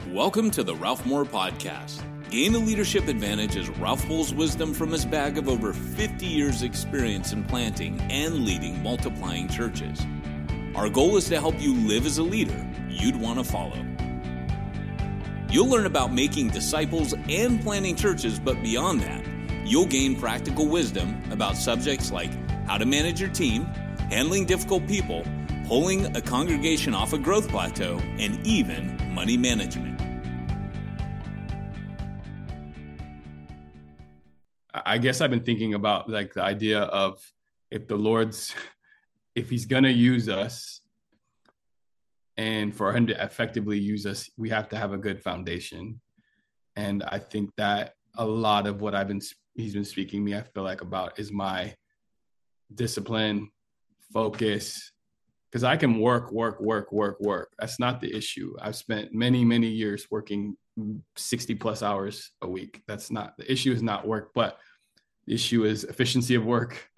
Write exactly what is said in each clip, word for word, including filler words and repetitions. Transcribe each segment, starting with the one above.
Welcome to the Ralph Moore Podcast. Gain a leadership advantage as Ralph pulls wisdom from his bag of over fifty years experience in planting and leading multiplying churches. Our goal is to help you live as a leader you'd want to follow. You'll learn about making disciples and planting churches, but beyond that, you'll gain practical wisdom about subjects like how to manage your team, handling difficult people, pulling a congregation off a growth plateau, and even money management. I guess I've been thinking about like the idea of if the Lord's, if he's going to use us and for him to effectively use us, we have to have a good foundation. And I think that a lot of what I've been, he's been speaking to me, I feel like about is my discipline, focus, because I can work, work, work, work, work. That's not the issue. I've spent many, many years working sixty plus hours a week. That's not, the issue is not work, but the issue is efficiency of work,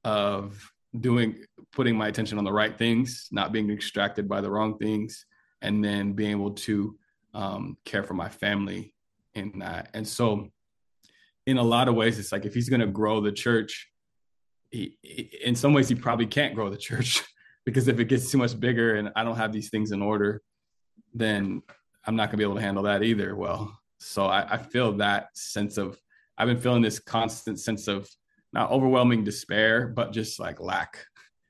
of doing, putting my attention on the right things, not being distracted by the wrong things, and then being able to um, care for my family in that. And so in a lot of ways, it's like, if he's going to grow the church, he, in some ways, he probably can't grow the church because if it gets too much bigger and I don't have these things in order, then I'm not gonna be able to handle that either well. So I, I feel that sense of, I've been feeling this constant sense of not overwhelming despair, but just like lack,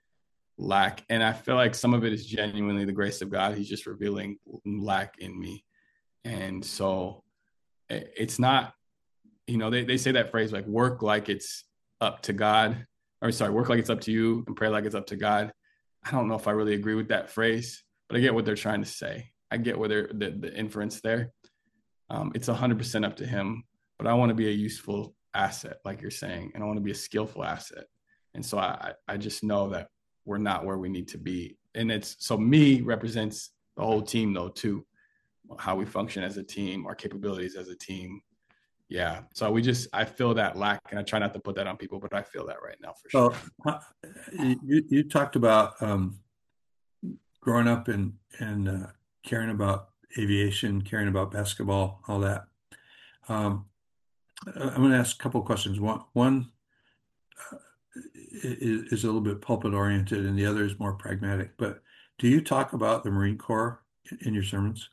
lack. And I feel like some of it is genuinely the grace of God. He's just revealing lack in me. And so it's not, you know, they, they say that phrase, like work like it's up to God, or sorry, work like it's up to you and pray like it's up to God. I don't know if I really agree with that phrase, but I get what they're trying to say. I get where they're the, the inference there. Um, it's one hundred percent up to him, but I want to be a useful asset, like you're saying, and I want to be a skillful asset. And so I, I just know that we're not where we need to be. And it's, so me represents the whole team though, too, how we function as a team, our capabilities as a team. Yeah. So we just, I feel that lack, and I try not to put that on people, but I feel that right now for sure. Well, you, you talked about um, growing up and, and uh, caring about aviation, caring about basketball, all that. Um, I'm going to ask a couple of questions. One, one uh, is, is a little bit pulpit oriented and the other is more pragmatic, but do you talk about the Marine Corps in your sermons?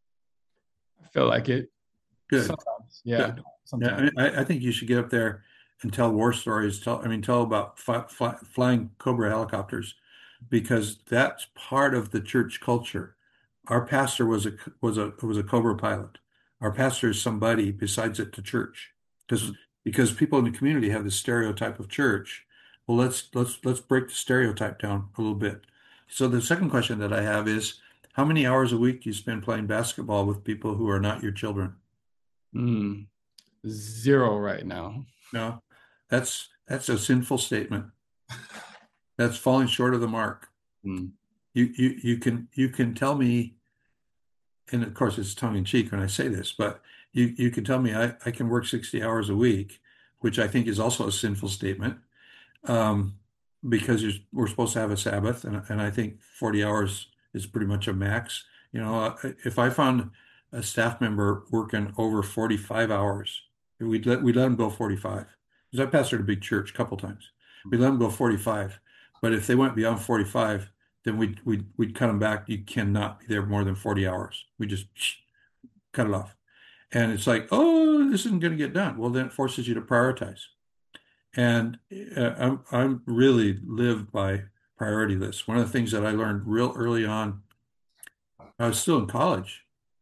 I feel like it. Good. Sometimes. Yeah. Good. Sometimes. Yeah, I, I think you should get up there and tell war stories. Tell, I mean, tell about fly, fly, flying Cobra helicopters, because that's part of the church culture. Our pastor was a was a was a Cobra pilot. Our pastor is somebody besides it to church, because because people in the community have this stereotype of church. Well, let's let's let's break the stereotype down a little bit. So the second question that I have is, how many hours a week do you spend playing basketball with people who are not your children? Mm, zero right now. No, that's that's a sinful statement. That's falling short of the mark. Mm. You you you can you can tell me, and of course it's tongue in cheek when I say this, but you you can tell me I, I can work sixty hours a week, which I think is also a sinful statement, um, because you're, we're supposed to have a Sabbath, and and I think forty hours is pretty much a max. You know, if I found a staff member working over forty-five hours, we'd let, we'd let them go forty-five. Because I pastored a big church a couple times. We'd let them go forty-five. But if they went beyond forty-five, then we'd, we'd, we'd cut them back. You cannot be there more than forty hours. We just cut it off. And it's like, oh, this isn't going to get done. Well, then it forces you to prioritize. And uh, I'm, I'm really live by priority lists. One of the things that I learned real early on, I was still in college,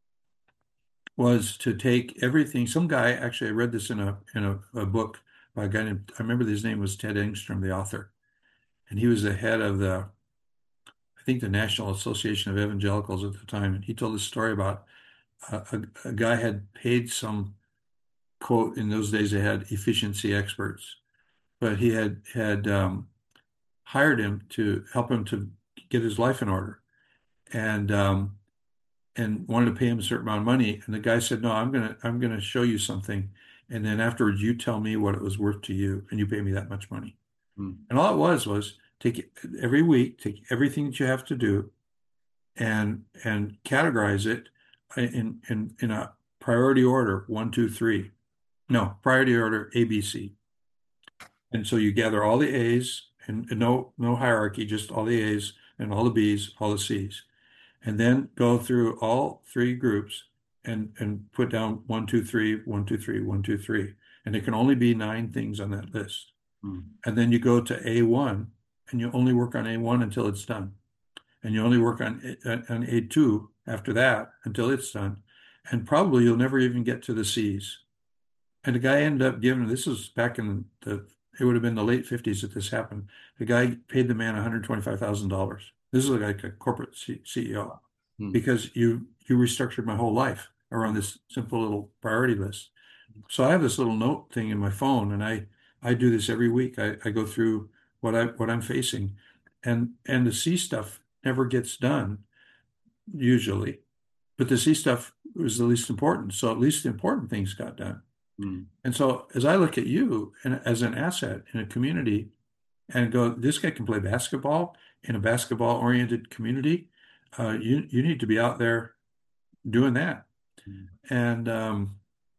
was to take everything. Some guy, actually, I read this in a in a, a book by a guy named, I remember his name was Ted Engstrom, the author. And he was the head of the, I think, the National Association of Evangelicals at the time. And he told this story about a, a, a guy had paid some, quote, in those days they had efficiency experts, but he had had um, hired him to help him to get his life in order. And um, and wanted to pay him a certain amount of money. And the guy said, no, I'm gonna I'm gonna show you something. And then afterwards you tell me what it was worth to you, and you pay me that much money. Mm. And all it was was take every week, take everything that you have to do and and categorize it in in in a priority order, one, two, three. No, priority order A, B, C. And so you gather all the A's and, and no no hierarchy, just all the A's and all the B's, all the C's, and then go through all three groups and and put down one, two, three, one, two, three, one, two, three, and there can only be nine things on that list. Mm. And then you go to A one, and you only work on A one until it's done, and you only work on on A two after that until it's done, and probably you'll never even get to the C's. And the guy ended up giving, this was back in the, it would have been the late fifties that this happened. The guy paid the man one hundred twenty-five thousand dollars. This is like a corporate C CEO Hmm. because you you restructured my whole life around this simple little priority list. So I have this little note thing in my phone, and I I do this every week. I, I go through what I what I'm facing, and and the C stuff never gets done usually, but the C stuff was the least important. So at least the important things got done. Mm. And so as I look at you and as an asset in a community and go, this guy can play basketball in a basketball oriented community. Uh, you, you need to be out there doing that. Mm. And um,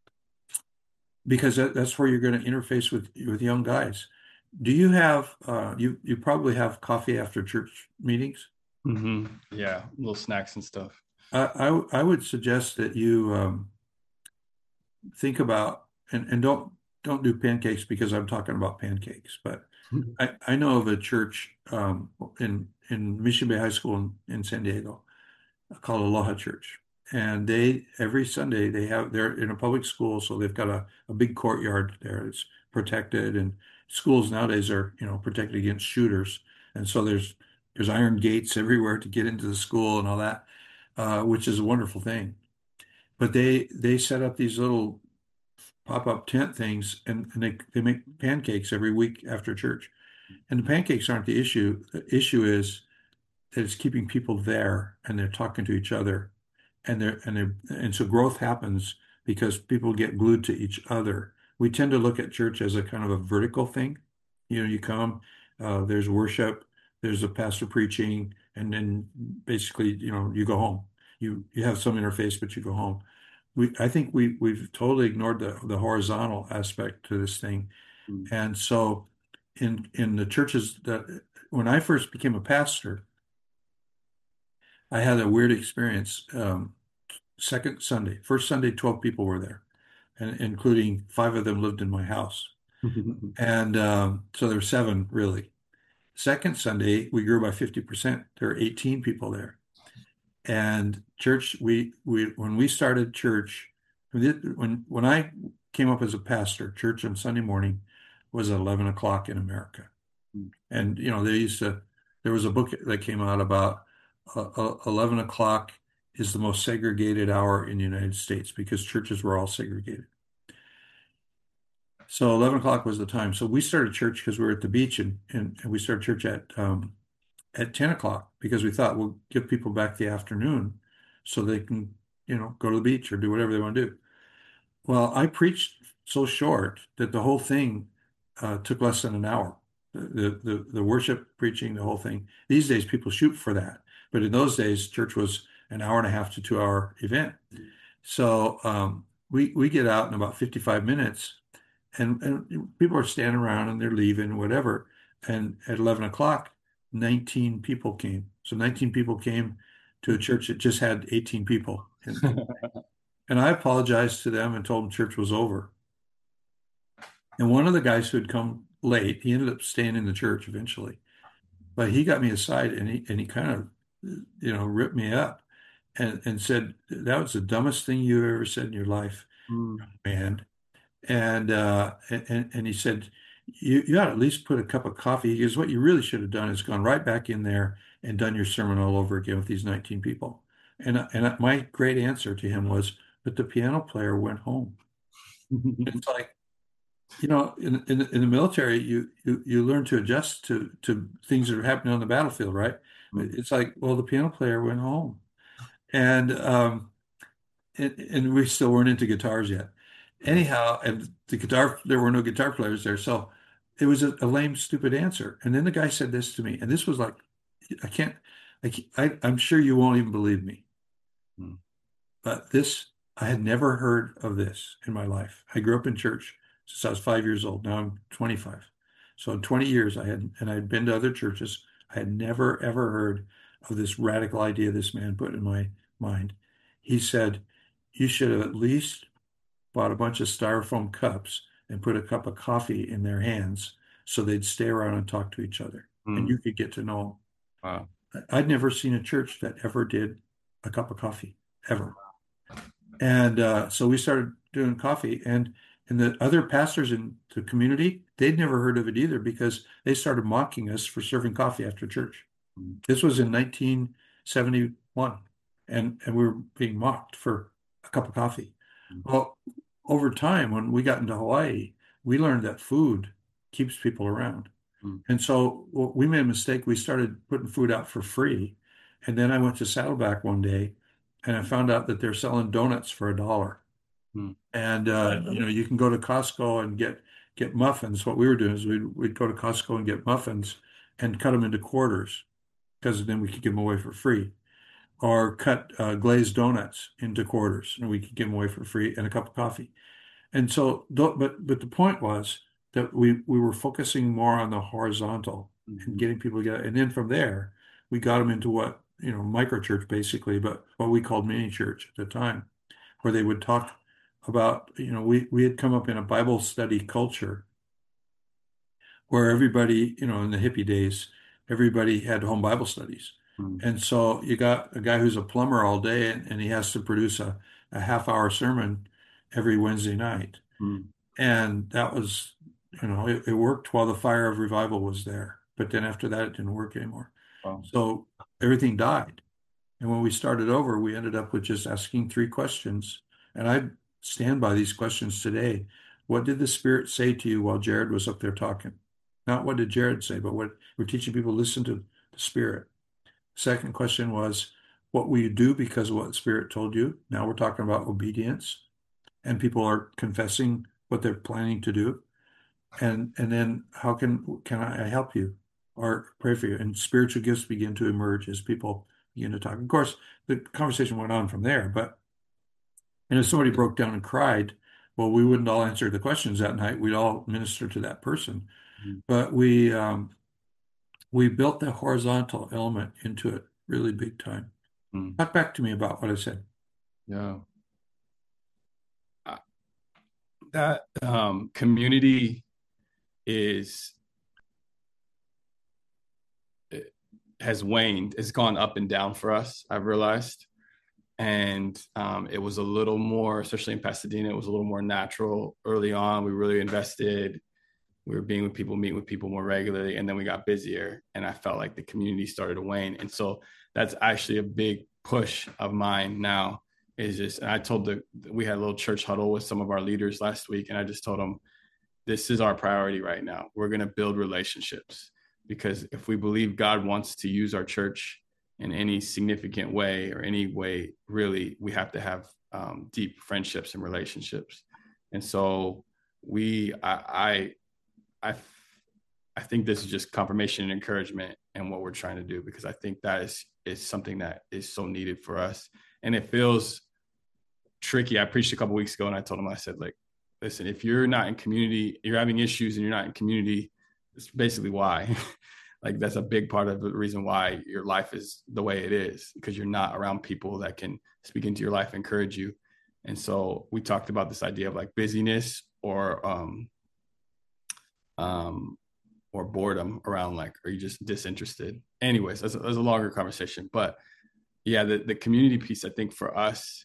because that, that's where you're going to interface with, with young guys. Do you have, uh, you, you probably have coffee after church meetings? Mm-hmm. Yeah, little snacks and stuff. I, I, I would suggest that you um, think about, and, and don't don't do pancakes because I'm talking about pancakes, but I, I know of a church um, in in Mission Bay High School in, in San Diego called Aloha Church, and they every Sunday they have they're in a public school, so they've got a, a big courtyard there. It's protected, and schools nowadays are you know protected against shooters, and so there's there's iron gates everywhere to get into the school and all that, uh, which is a wonderful thing. But they they set up these little pop-up tent things, and, and they, they make pancakes every week after church. And the pancakes aren't the issue. The issue is that it's keeping people there and they're talking to each other. And they're and they're and so growth happens because people get glued to each other. We tend to look at church as a kind of a vertical thing. You know, you come, uh, there's worship, there's a pastor preaching, and then basically, you know, you go home. You you have some interface, but you go home. We, I think we we've totally ignored the the horizontal aspect to this thing, Mm. and so in in the churches that when I first became a pastor, I had a weird experience. Um, second Sunday, first Sunday, twelve people were there, and including five of them lived in my house, and um, so there were seven really. Second Sunday, we grew by fifty percent. There were eighteen people there. And church, we we when we started church, when when I came up as a pastor, church on Sunday morning was at eleven o'clock in America. Mm. And you know, they used to, there was a book that came out about uh, eleven o'clock is the most segregated hour in the United States because churches were all segregated. So eleven o'clock was the time. So we started church because we were at the beach, and, and, and we started church at um, at ten o'clock because we thought we'll give people back the afternoon so they can, you know, go to the beach or do whatever they want to do. Well, I preached so short that the whole thing uh, took less than an hour. The, the the worship, preaching, the whole thing. These days, people shoot for that, but in those days, church was an hour and a half to two hour event. So um, we we get out in about fifty-five minutes, and, and people are standing around and they're leaving, whatever. And at eleven o'clock, nineteen people came. So nineteen people came to a church that just had eighteen people. And, and I apologized to them and told them church was over. And one of the guys who had come late, he ended up staying in the church eventually. But he got me aside and he and he kind of, you know, ripped me up and, and said, that was the dumbest thing you ever said in your life, Mm. man. And uh, and and he said, you, you ought to at least put a cup of coffee. He goes, what you really should have done is gone right back in there and done your sermon all over again with these nineteen people. And and my great answer to him was, but the piano player went home. It's like, you know, in in, in the military, you, you you learn to adjust to to things that are happening on the battlefield, right? Mm. It's like, well, the piano player went home, and um, and, and we still weren't into guitars yet. Anyhow, and the guitar, there were no guitar players there. So it was a, a lame, stupid answer. And then the guy said this to me, and this was like, I can't, I, can't, I I'm sure you won't even believe me. Hmm. but this, I had never heard of this in my life. I grew up in church since I was five years old. Now I'm twenty-five. So in twenty years, I had, and I'd been to other churches. I had never, ever heard of this radical idea this man put in my mind. He said, you should have at least bought a bunch of styrofoam cups and put a cup of coffee in their hands so they'd stay around and talk to each other, Mm. and you could get to know Wow. them. I'd never seen a church that ever did a cup of coffee, ever. And uh, so we started doing coffee, and and the other pastors in the community, they'd never heard of it either because they started mocking us for serving coffee after church. Mm. This was in nineteen seventy-one, and and we were being mocked for a cup of coffee. Mm. Well, over time, when we got into Hawaii, we learned that food keeps people around. Mm. And so well, we made a mistake. We started putting food out for free. And then I went to Saddleback one day and I found out that they're selling donuts for a dollar. Mm. And uh, you know, you can go to Costco and get get muffins. What we were doing is we'd we'd go to Costco and get muffins and cut them into quarters because then we could give them away for free. Or cut uh, glazed donuts into quarters and we could give them away for free and a cup of coffee. And so, but but the point was that we we were focusing more on the horizontal and Mhm. getting people together. And then from there, we got them into what, you know, micro church basically, but what we called mini church at the time, where they would talk about, you know, we we had come up in a Bible study culture where everybody, you know, in the hippie days, everybody had home Bible studies. Mm. And so you got a guy who's a plumber all day and, and he has to produce a, a half hour sermon every Wednesday night. Mm. And that was, you know, it, it worked while the fire of revival was there. But then after that, it didn't work anymore. Wow. So everything died. And when we started over, we ended up with just asking three questions. And I stand by these questions today. What did the Spirit say to you while Jared was up there talking? Not what did Jared say, but what we're teaching people to listen to the Spirit. Second question was, what will you do because of what the Spirit told you? Now we're talking about obedience, and people are confessing what they're planning to do. And and then how can can I help you or pray for you? And spiritual gifts begin to emerge as people begin to talk. Of course, the conversation went on from there, but and if somebody broke down and cried, well, we wouldn't all answer the questions that night. We'd all minister to that person. Mm. But we um, we built the horizontal element into it really big time. Mm. Talk back to me about what I said. Yeah. Uh, that um, community is it has waned. It's gone up and down for us, I've realized. And um, it was a little more, especially in Pasadena, it was a little more natural early on. We really invested. We were being with people, meeting with people more regularly, and then we got busier, and I felt like the community started to wane. And so that's actually a big push of mine now is just, and I told the, we had a little church huddle with some of our leaders last week, and I just told them, this is our priority right now. We're going to build relationships, because if we believe God wants to use our church in any significant way or any way, really, we have to have um, deep friendships and relationships. And so we, I, I, I, I think this is just confirmation and encouragement in what we're trying to do, because I think that is, is something that is so needed for us. And it feels tricky. I preached a couple of weeks ago and I told them, I said, like, listen, if you're not in community, you're having issues and you're not in community, it's basically why. Like, that's a big part of the reason why your life is the way it is, because you're not around people that can speak into your life, encourage you. And so we talked about this idea of like busyness or, um, um, or boredom around, like, are you just disinterested? Anyways, that's a, that's a longer conversation, but yeah, the, the community piece, I think for us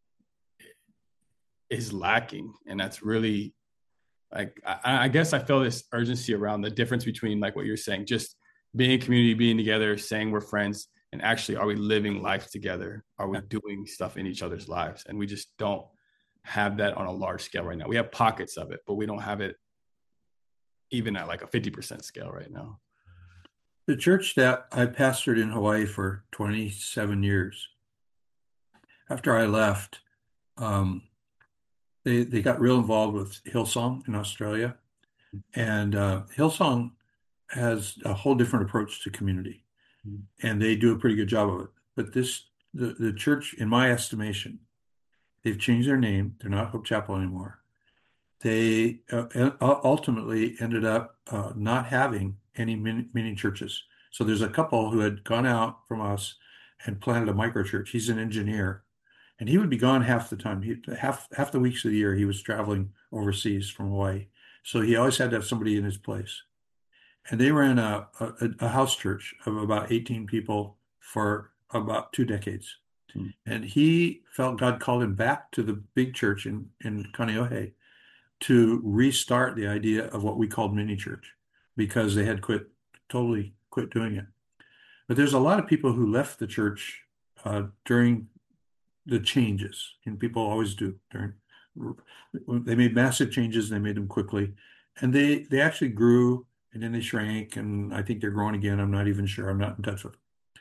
is lacking. And that's really like, I, I guess I feel this urgency around the difference between, like what you're saying, just being a community, being together, saying we're friends, and actually, are we living life together? Are we doing stuff in each other's lives? And we just don't have that on a large scale right now. We have pockets of it, but we don't have it even at like a fifty percent scale right now. The church that I pastored in Hawaii for twenty-seven years, after I left, um, they, they got real involved with Hillsong in Australia. And uh, Hillsong has a whole different approach to community, and they do a pretty good job of it. But this, the, the church, in my estimation, They've changed their name. They're not Hope Chapel anymore. They uh, ultimately ended up uh, not having any mini, mini churches. So there's a couple who had gone out from us and planted a micro church. He's an engineer, and he would be gone half the time. He, half half the weeks of the year he was traveling overseas from Hawaii. So he always had to have somebody in his place. And they ran a, a, a house church of about eighteen people for about two decades. Hmm. And he felt God called him back to the big church in, in Kaneohe to restart the idea of what we called mini church, because they had quit, totally quit doing it. But there's a lot of people who left the church uh, during the changes, and people always do. During they made massive changes, and they made them quickly, and they they actually grew, and then they shrank, and I think they're growing again. I'm not even sure. I'm not in touch with them.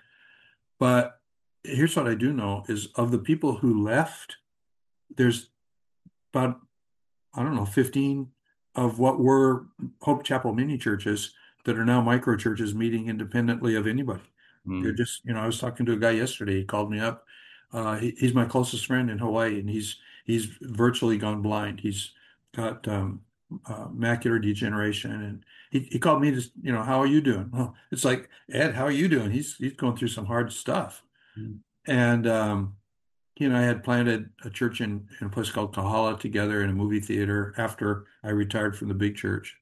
But here's what I do know is of the people who left, there's about, I don't know, fifteen of what were Hope Chapel mini churches that are now micro churches meeting independently of anybody. Mm. They're just, you know, I was talking to a guy yesterday. He called me up. Uh, he, he's my closest friend in Hawaii, and he's he's virtually gone blind. He's got um, uh, macular degeneration, and he, he called me to, you know, how are you doing? Well, it's like, Ed, how are you doing? He's he's going through some hard stuff, mm. and um, he and I had planted a church in, in a place called Kahala together in a movie theater after I retired from the big church.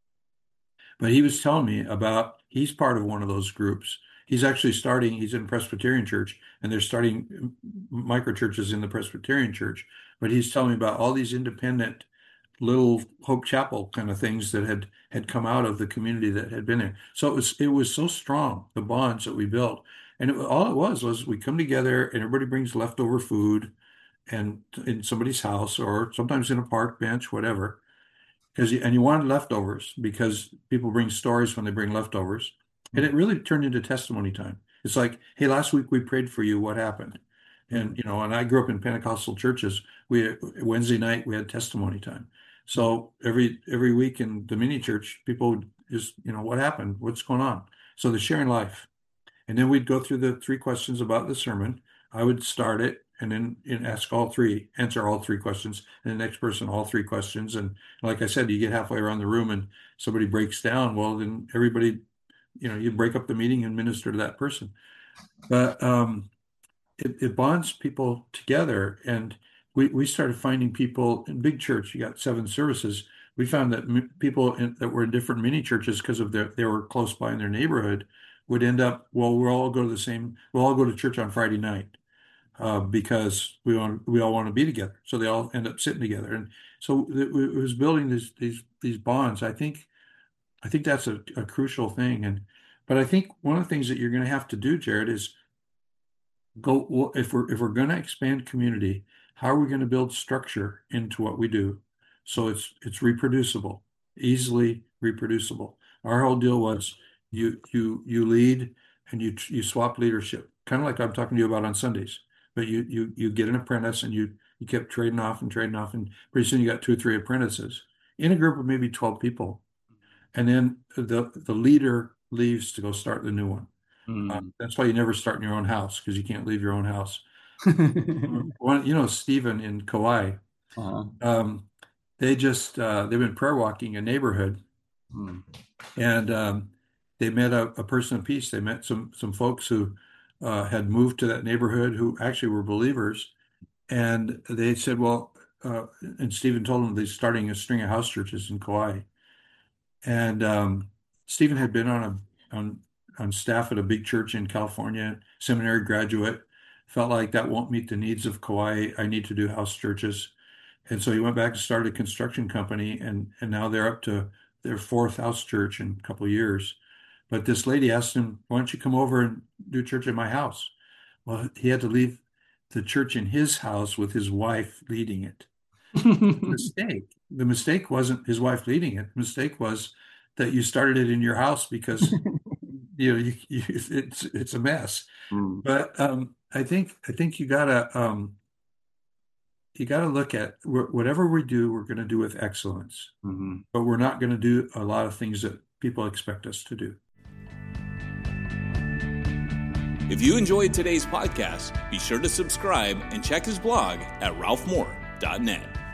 But he was telling me about, he's part of one of those groups. He's actually starting, he's in a Presbyterian church, and they're starting micro churches in the Presbyterian church. But he's telling me about all these independent little Hope Chapel kind of things that had had come out of the community that had been there. So it was it was so strong, the bonds that we built. And it, all it was was we come together and everybody brings leftover food, and in somebody's house or sometimes in a park bench, whatever. Because and you wanted leftovers because people bring stories when they bring leftovers. And it really turned into testimony time. It's like, hey, last week we prayed for you. What happened? And, you know, and I grew up in Pentecostal churches. We Wednesday night, we had testimony time. So every every week in the mini church, people would just, you know, what happened? What's going on? So they're sharing life. And then we'd go through the three questions about the sermon. I would start it and then and ask all three, answer all three questions, and the next person all three questions. And like I said, you get halfway around the room and somebody breaks down. Well, then everybody, you know, you break up the meeting and minister to that person. But um, it, it bonds people together. And we, we started finding people in big church. You got seven services. We found that m- people in, that were in different mini churches because of their, they were close by in their neighborhood would end up, well, we'll all go to the same, we'll all go to church on Friday night uh, because we want, we all want to be together. So they all end up sitting together. And so it, it was building these, these, these bonds. I think, I think that's a, a crucial thing. And, but I think one of the things that you're going to have to do, Jared, is go, well, if we're, if we're going to expand community, how are we going to build structure into what we do? So it's, it's reproducible, easily reproducible. Our whole deal was, You you you lead and you you swap leadership, kind of like I'm talking to you about on Sundays. But you you you get an apprentice and you you kept trading off and trading off, and pretty soon you got two or three apprentices in a group of maybe twelve people, and then the the leader leaves to go start the new one. Mm. Uh, that's why you never start in your own house, because you can't leave your own house. One, you know, Stephen in Kauai, uh-huh. um, they just uh, they've been prayer walking a neighborhood, mm. and um, they met a, a person of peace. They met some some folks who uh, had moved to that neighborhood who actually were believers. And they said, well, uh, and Stephen told them they're starting a string of house churches in Kauai. And um, Stephen had been on a on, on staff at a big church in California, seminary graduate, felt like that won't meet the needs of Kauai. I need to do house churches. And so he went back and started a construction company, and, and now they're up to their fourth house church in a couple of years. But this lady asked him, why don't you come over and do church in my house? Well, he had to leave the church in his house with his wife leading it. The mistake. The mistake wasn't his wife leading it. The mistake was that you started it in your house because you know you, you, it's it's a mess. Mm. But um, I think I think you gotta um, you gotta look at whatever we do, we're going to do with excellence. Mm-hmm. But we're not going to do a lot of things that people expect us to do. If you enjoyed today's podcast, be sure to subscribe and check his blog at ralph moore dot net.